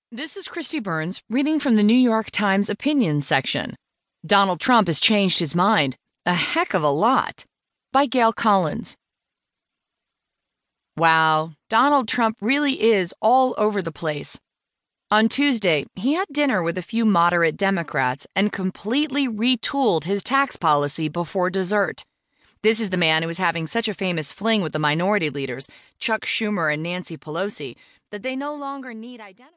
This is Christy Burns reading from the New York Times opinions section. Donald Trump has changed his mind. A heck of a lot. By Gail Collins. Wow, Donald Trump really is all over the place. On Tuesday, he had dinner with a few moderate Democrats and completely retooled his tax policy before dessert. This is the man who was having such a famous fling with the minority leaders, Chuck Schumer and Nancy Pelosi, that they no longer need identification.